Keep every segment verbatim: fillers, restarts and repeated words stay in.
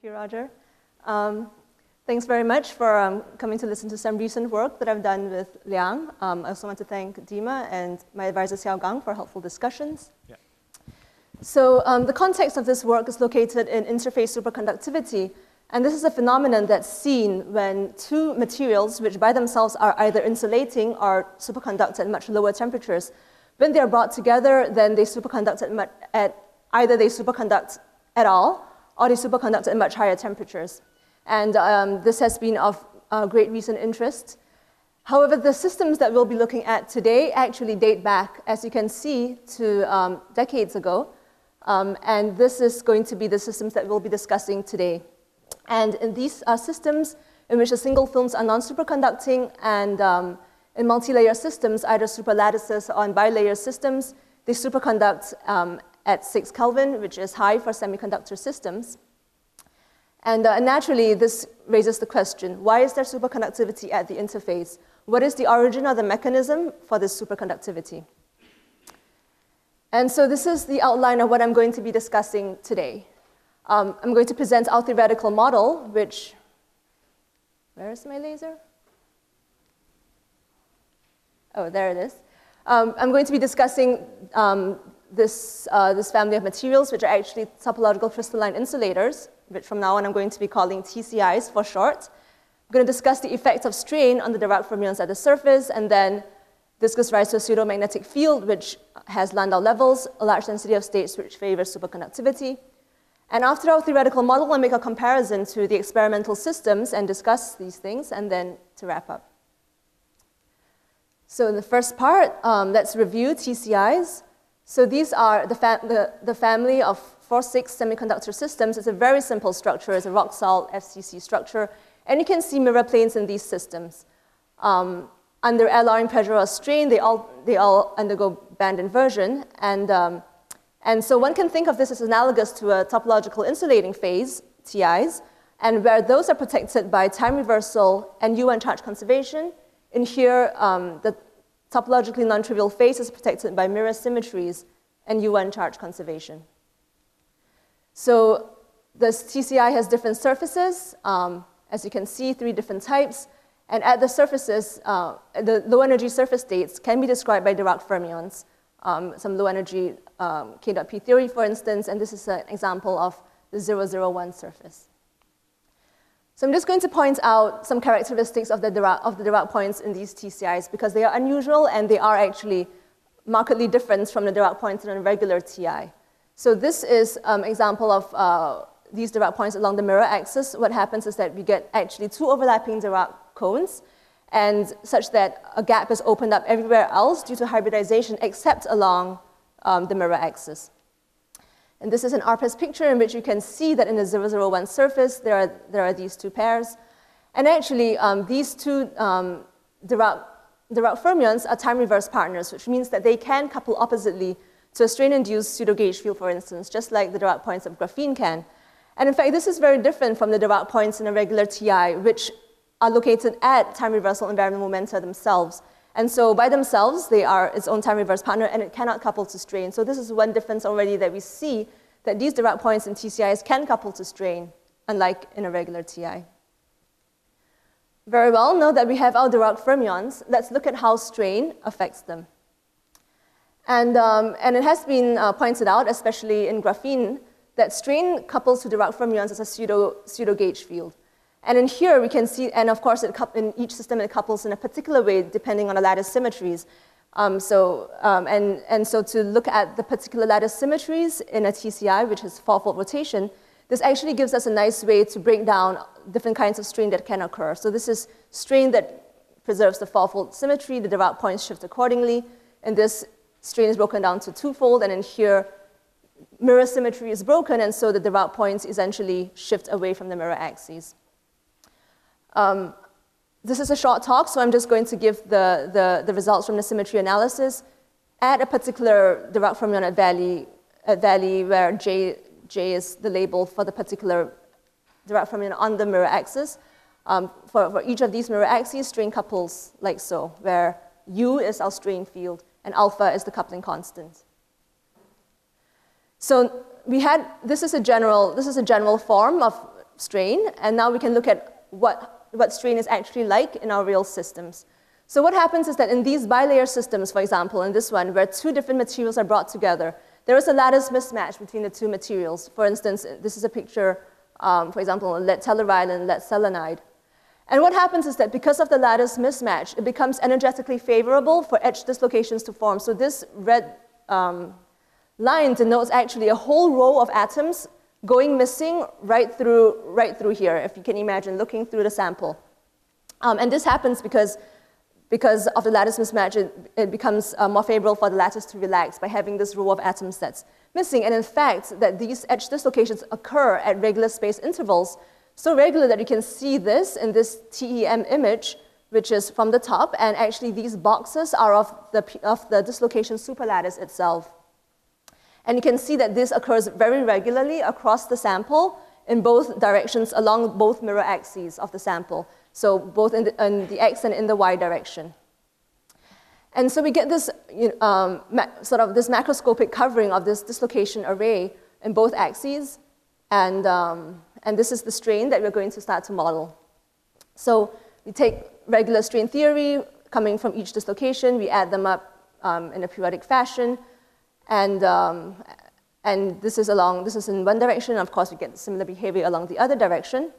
you, Roger. Um, thanks very much for um, coming to listen to some recent work that I've done with Liang. Um, I also want to thank Dima and my advisor Xiao Gang for helpful discussions. Yeah. So um, the context of this work is located in interface superconductivity. And this is a phenomenon that's seen when two materials, which by themselves are either insulating or superconduct at much lower temperatures, when they are brought together, then they superconduct at, much, at either they superconduct at all, or they superconduct at much higher temperatures. And um, this has been of uh, great recent interest. However, the systems that we'll be looking at today actually date back, as you can see, to um, decades ago. Um, and this is going to be the systems that we'll be discussing today. And in these are systems in which the single films are non-superconducting, and um, in multi-layer systems, either superlattices or in bilayer systems, they superconduct um, at six Kelvin, which is high for semiconductor systems. And uh, naturally, this raises the question, why is there superconductivity at the interface? What is the origin or the mechanism for this superconductivity? And so this is the outline of what I'm going to be discussing today. Um, I'm going to present our theoretical model, which, where is my laser? Oh, there it is. Um, I'm going to be discussing um, this, uh, this family of materials, which are actually topological crystalline insulators, which from now on I'm going to be calling T C Is for short. I'm going to discuss the effect of strain on the Dirac fermions at the surface, and then this gives rise to a pseudomagnetic field, which has Landau levels, a large density of states which favors superconductivity. And after our theoretical model, I'll make a comparison to the experimental systems and discuss these things, and then to wrap up. So in the first part, um, let's review T C Is. So these are the, fa the, the family of four six semiconductor systems. It's a very simple structure. It's a rock salt F C C structure. And you can see mirror planes in these systems. Um, under allowing pressure or strain, they all, they all undergo band inversion. And, um, and so one can think of this as analogous to a topological insulating phase, T Is, and where those are protected by time reversal and U N charge conservation. In here, um, the topologically non-trivial phase is protected by mirror symmetries and U N charge conservation. So this T C I has different surfaces. Um, as you can see, three different types. And at the surfaces, uh, the low energy surface states can be described by Dirac fermions. Um, some low energy um, K dot P theory, for instance, and this is an example of the zero zero one surface. So I'm just going to point out some characteristics of the Dirac, of the Dirac points in these T C Is, because they are unusual and they are actually markedly different from the Dirac points in a regular T I. So this is an um, example of uh, these Dirac points along the mirror axis. What happens is that we get actually two overlapping Dirac cones, and such that a gap is opened up everywhere else due to hybridization except along um, the mirror axis. And this is an R P E S picture in which you can see that in the zero zero one surface, there are, there are these two pairs. And actually, um, these two um, Dirac, Dirac fermions are time reverse partners, which means that they can couple oppositely to a strain-induced pseudo-gauge field, for instance, just like the Dirac points of graphene can. And in fact, this is very different from the Dirac points in a regular T I, which are located at time reversal invariant momenta themselves. And so by themselves, they are its own time reverse partner, and it cannot couple to strain. So this is one difference already that we see, that these Dirac points in T C Is can couple to strain, unlike in a regular T I. Very well, now that we have our Dirac fermions, let's look at how strain affects them. And, um, and it has been uh, pointed out, especially in graphene, that strain couples to Dirac fermions as a pseudo, pseudo-gauge field. And in here, we can see, and of course, it in each system, it couples in a particular way depending on the lattice symmetries. Um, so, um, and, and so to look at the particular lattice symmetries in a T C I, which is four-fold rotation, this actually gives us a nice way to break down different kinds of strain that can occur. So this is strain that preserves the four-fold symmetry, the Dirac points shift accordingly, and this strain is broken down to two-fold, and in here, mirror symmetry is broken, and so the Dirac points essentially shift away from the mirror axes. Um, this is a short talk, so I'm just going to give the, the, the results from the symmetry analysis at a particular Dirac fermion at valley, at valley where J, J is the label for the particular Dirac fermion on the mirror axis. Um, for, for each of these mirror axes, strain couples like so, where U is our strain field and alpha is the coupling constant. So we had, this is a general, this is a general form of strain, and now we can look at what, what strain is actually like in our real systems. So what happens is that in these bilayer systems, for example, in this one, where two different materials are brought together, there is a lattice mismatch between the two materials. For instance, this is a picture, um, for example, lead telluride and lead selenide. And what happens is that because of the lattice mismatch, it becomes energetically favorable for edge dislocations to form. So this red um, line denotes actually a whole row of atoms going missing right through, right through here, if you can imagine, looking through the sample. Um, and this happens because, because of the lattice mismatch, it, it becomes uh, more favorable for the lattice to relax by having this row of atoms that's missing. And in fact, that these edge dislocations occur at regular space intervals, so regular that you can see this in this T E M image, which is from the top, and actually these boxes are of the, of the dislocation superlattice itself. And you can see that this occurs very regularly across the sample in both directions along both mirror axes of the sample, so both in the, in the X and in the Y direction. And so we get this you know, um, sort of this macroscopic covering of this dislocation array in both axes, and, um, and this is the strain that we're going to start to model. So we take regular strain theory coming from each dislocation, we add them up um, in a periodic fashion, and, um, and this is along, this is in one direction, and of course we get similar behavior along the other direction.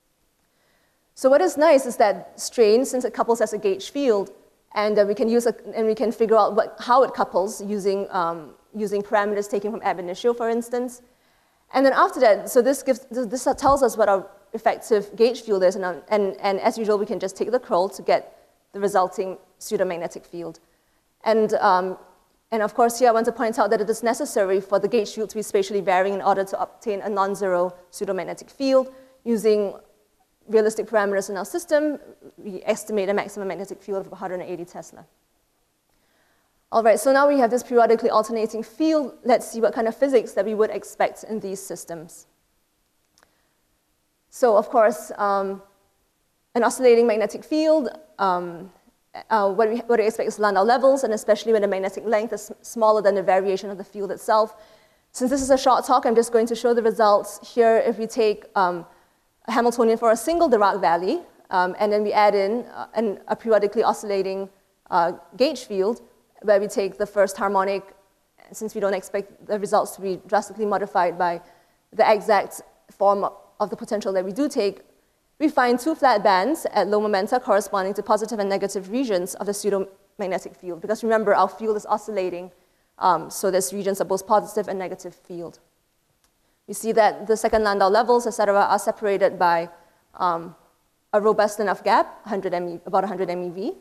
So what is nice is that strain, since it couples as a gauge field, and uh, we can use a, and we can figure out what, how it couples using, um, using parameters taken from ab initio, for instance. And then after that, so this, gives, this tells us what our effective gauge field is, and, and, and as usual, we can just take the curl to get the resulting pseudomagnetic field. And, um, and of course, here I want to point out that it is necessary for the gauge field to be spatially varying in order to obtain a non-zero pseudomagnetic field. Using realistic parameters in our system, we estimate a maximum magnetic field of one hundred eighty Tesla. All right, so now we have this periodically alternating field. Let's see what kind of physics that we would expect in these systems. So of course, um, an oscillating magnetic field, um, uh, what, we, what we expect is Landau levels, and especially when the magnetic length is smaller than the variation of the field itself. Since this is a short talk, I'm just going to show the results here. If we take um, a Hamiltonian for a single Dirac valley, um, and then we add in uh, an, a periodically oscillating uh, gauge field, where we take the first harmonic, since we don't expect the results to be drastically modified by the exact form of the potential that we do take, we find two flat bands at low momenta corresponding to positive and negative regions of the pseudomagnetic field. Because remember, our field is oscillating, um, so there's regions of both positive and negative field. We see that the second Landau levels, et cetera, are separated by um, a robust enough gap, one hundred M E, about one hundred M E V.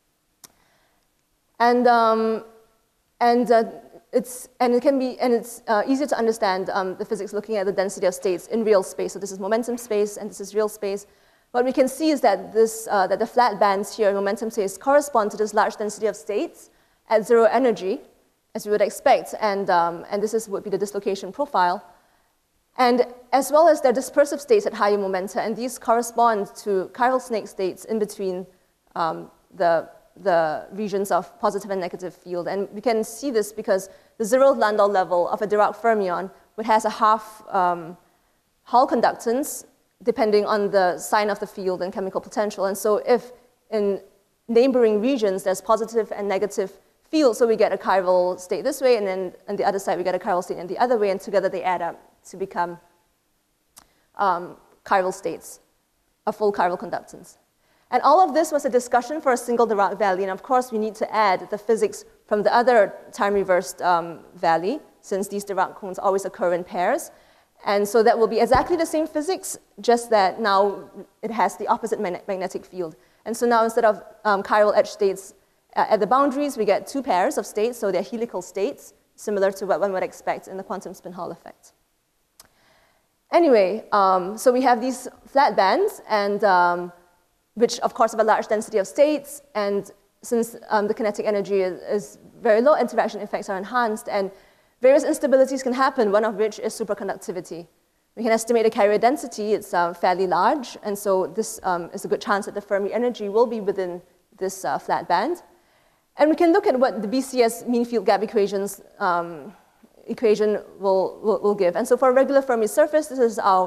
And, um, and, uh, it's, and it can be, and it's uh, easier to understand um, the physics looking at the density of states in real space. So this is momentum space, and this is real space. What we can see is that, this, uh, that the flat bands here in momentum space correspond to this large density of states at zero energy, as we would expect, and, um, and this is, would be the dislocation profile. And as well as their dispersive states at higher momenta, and these correspond to chiral snake states in between um, the the regions of positive and negative field. And we can see this because the zeroth Landau level of a Dirac fermion, which has a half um, Hall conductance, depending on the sign of the field and chemical potential. And so if in neighboring regions there's positive and negative field, so we get a chiral state this way, and then on the other side we get a chiral state in the other way, and together they add up to become um, chiral states, a full chiral conductance. And all of this was a discussion for a single Dirac valley, and of course we need to add the physics from the other time-reversed um, valley, since these Dirac cones always occur in pairs. And so that will be exactly the same physics, just that now it has the opposite magnetic field. And so now instead of um, chiral edge states uh, at the boundaries, we get two pairs of states, so they're helical states, similar to what one would expect in the quantum spin Hall effect. Anyway, um, so we have these flat bands, and um, which of course have a large density of states, and since um, the kinetic energy is, is very low, interaction effects are enhanced, and various instabilities can happen, one of which is superconductivity. We can estimate a carrier density, it's uh, fairly large, and so this um, is a good chance that the Fermi energy will be within this uh, flat band. And we can look at what the B C S mean field gap equations um, equation will, will, will give. And so for a regular Fermi surface, this is our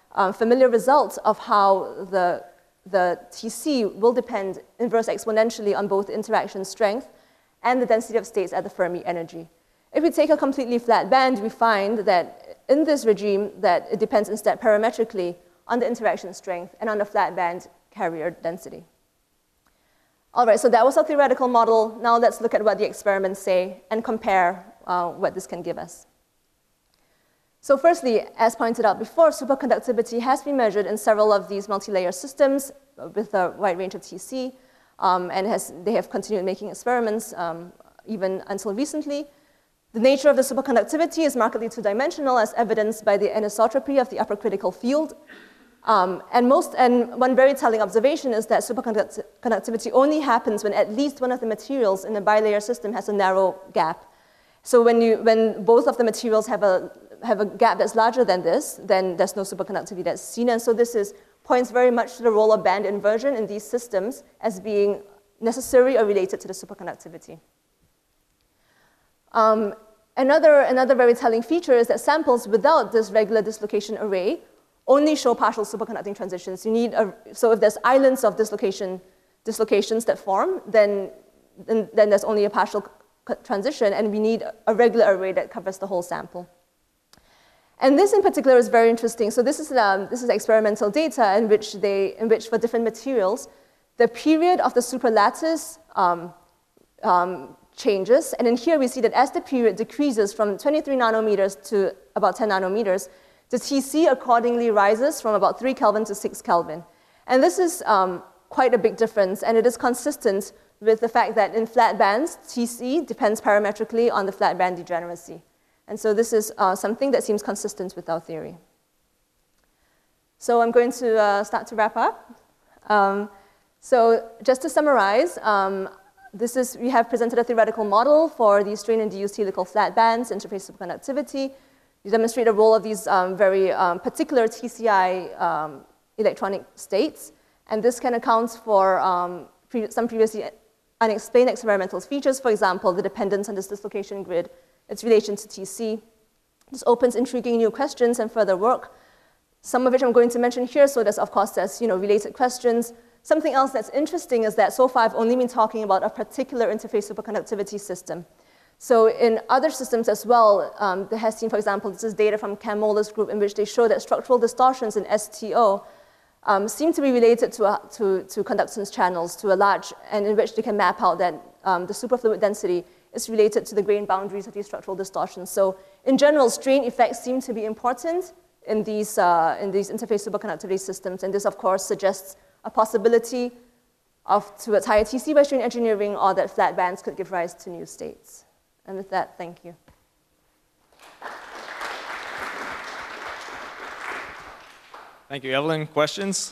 um, familiar result of how the, the T C will depend inverse exponentially on both interaction strength and the density of states at the Fermi energy. If we take a completely flat band, we find that in this regime that it depends instead parametrically on the interaction strength and on the flat band carrier density. All right, so that was our theoretical model. Now let's look at what the experiments say and compare uh, what this can give us. So firstly, as pointed out before, superconductivity has been measured in several of these multi-layer systems with a wide range of T C, um, and has, they have continued making experiments um, even until recently. The nature of the superconductivity is markedly two-dimensional, as evidenced by the anisotropy of the upper critical field. Um, and, most, and one very telling observation is that superconductivity only happens when at least one of the materials in a bilayer system has a narrow gap. So when, you, when both of the materials have a, have a gap that's larger than this, then there's no superconductivity that's seen. And so this is, points very much to the role of band inversion in these systems as being necessary or related to the superconductivity. Um, another, another very telling feature is that samples without this regular dislocation array only show partial superconducting transitions. You need a, so if there's islands of dislocation, dislocations that form, then, then, then there's only a partial transition, and we need a regular array that covers the whole sample. And this in particular is very interesting. So this is, um, this is experimental data in which, they, in which for different materials, the period of the superlattice um, um, changes. And in here we see that as the period decreases from twenty-three nanometers to about ten nanometers, the T C accordingly rises from about three Kelvin to six Kelvin. And this is um, quite a big difference, and it is consistent with the fact that in flat bands, T C depends parametrically on the flat band degeneracy. And so this is uh, something that seems consistent with our theory. So I'm going to uh, start to wrap up. Um, so just to summarize, um, this is, we have presented a theoretical model for these strain-induced helical flat bands, interface superconductivity. We demonstrate the role of these um, very um, particular T C I um, electronic states. And this can account for um, pre some previously unexplained experimental features, for example, the dependence on this dislocation grid, its relation to T C. This opens intriguing new questions and further work, some of which I'm going to mention here. So there's, of course, there's you know, related questions. Something else that's interesting is that so far I've only been talking about a particular interface superconductivity system. So in other systems as well, um, there has seen, for example, this is data from Cam Moller's group in which they show that structural distortions in S T O um, seem to be related to, a, to, to conductance channels to a large, and in which they can map out that um, the superfluid density is related to the grain boundaries of these structural distortions. So in general, strain effects seem to be important in these, uh, in these interface superconductivity systems, and this, of course, suggests a possibility of towards higher T C by strain engineering, or that flat bands could give rise to new states. And with that, thank you. Thank you, Evelyn. Questions?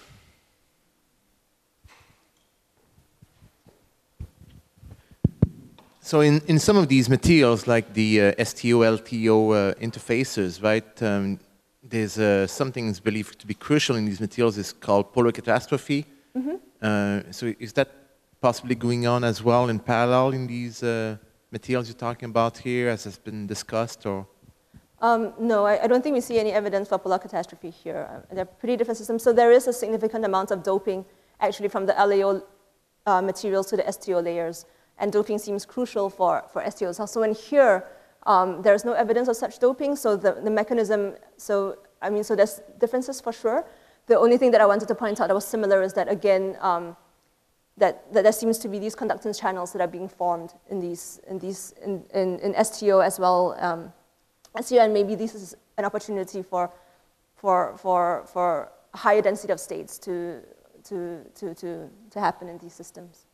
So in, in some of these materials, like the uh, S T O, L T O uh, interfaces, right, um, there's uh, something that's believed to be crucial in these materials is called polar catastrophe. Mm-hmm. uh, so is that possibly going on as well in parallel in these uh, materials you're talking about here, as has been discussed, or? Um, no, I, I don't think we see any evidence for polar catastrophe here. Uh, they're pretty different systems. So there is a significant amount of doping actually from the L A O uh, materials to the S T O layers. And doping seems crucial for, for S T Os. So in here, um, there's no evidence of such doping. So the, the mechanism, so I mean, so there's differences for sure. The only thing that I wanted to point out that was similar is that, again, um, that, that there seems to be these conductance channels that are being formed in these, in, these, in, in, in S T O as well. Um, S T O, and maybe this is an opportunity for, for, for, for higher density of states to, to, to, to, to happen in these systems.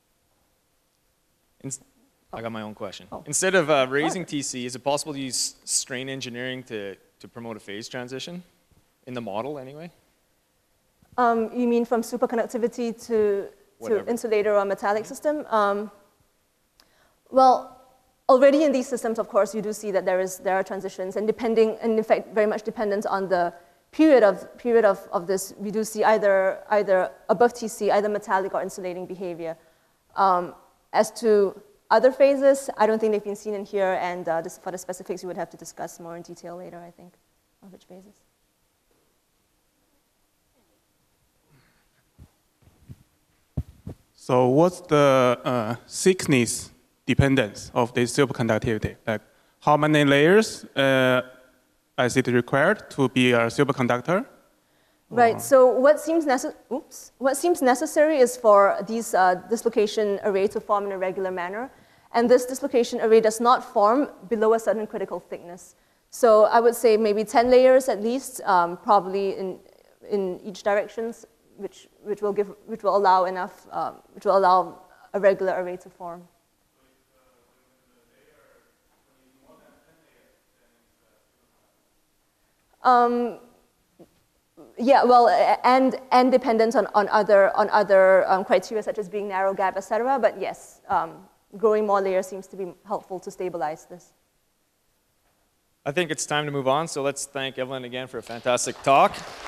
I got my own question. Oh. Instead of uh, raising T C, is it possible to use strain engineering to, to promote a phase transition? In the model, anyway? Um, you mean from superconductivity to, to insulator or metallic system? Um, well, already in these systems, of course, you do see that there, is, there are transitions, and depending, and in fact, very much dependent on the period of, period of, of this, we do see either, either above T C, either metallic or insulating behavior. Um, As to other phases, I don't think they've been seen in here, and uh, this, for the specifics, you would have to discuss more in detail later, I think, of which phases. So what's the uh, thickness dependence of this superconductivity? Like how many layers uh, is it required to be a superconductor? Right, so what seems, necess oops. what seems necessary is for these uh, dislocation array to form in a regular manner. And this dislocation array does not form below a certain critical thickness. So I would say maybe ten layers at least, um, probably in, in each direction, which, which, will give, which will allow enough, um, which will allow a regular array to form. Um, yeah, well, and, and dependent on, on other, on other um, criteria such as being narrow gap, et cetera. But yes, um, growing more layers seems to be helpful to stabilize this. I think it's time to move on, so let's thank Evelyn again for a fantastic talk.